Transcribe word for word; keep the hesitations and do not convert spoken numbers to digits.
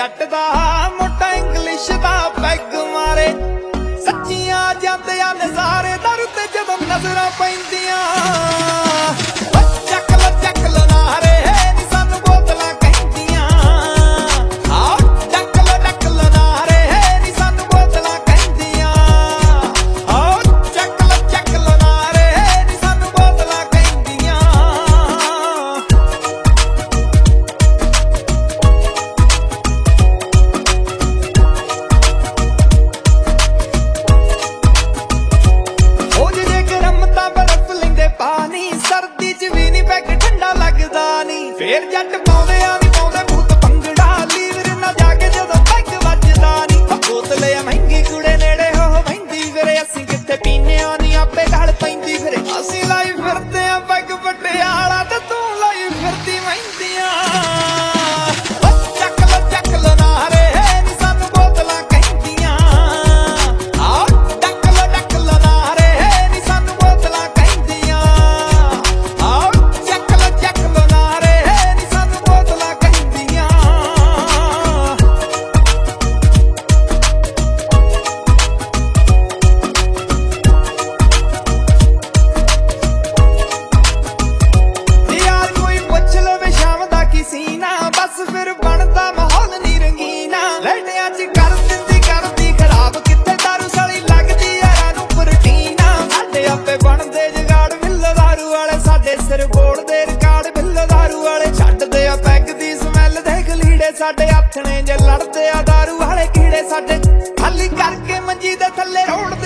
जट दा मोटा इंग्लिश दा पैग मारे सच्चियां जांदियां नज़ारे दर ते जदों नज़रां पैंदियां चक लो चक लो नारे नी सानू बोतलां कहंदियां आओ चक लो चक लो नारे नी सानू बोतलां कहंदियां आओ चक लो चक लो नारे नी सानू बोतलां कहंदियां पानी सर्दी च भी नी पैग ठंडा लगदा नी फिर जट पाउंदे आ नी पाउंदे भूत भंगड़ा लीवर ना जाके जदों पैग वजदा नी बोतल आ महंगी कुड़े नेड़े हो बहिंदी फिर असीं कित्थे पीने आ नी आपे गल पैंदी फिर असीं लाई फिरदे आ पैग पटियाला ते तूं लाई फिरदी महिंदियां चक लो चक लो नारे नी सानू बोतलां कहंदियां आओ डक लो डक लो नारे नी सानू बोतलां कहंदियां बस फिर बनता माहौल नी रंगीना लड़ियां च कर दिंदी करदी खराब किते दारू साली लगदी यारां नूं प्रोटीना साडे आपे बनदे जगाड़ बिल्ल दारू वाले साडे सिर बोलदे रिकार्ड बिल्ल दारू वाले छड्डदे आ पैग दी स्मैल दे गलीड़े साडे हत्थने जे लड़दे आ दारू वाले कीड़े साडे खाली करके मंजी दे थल्ले रोड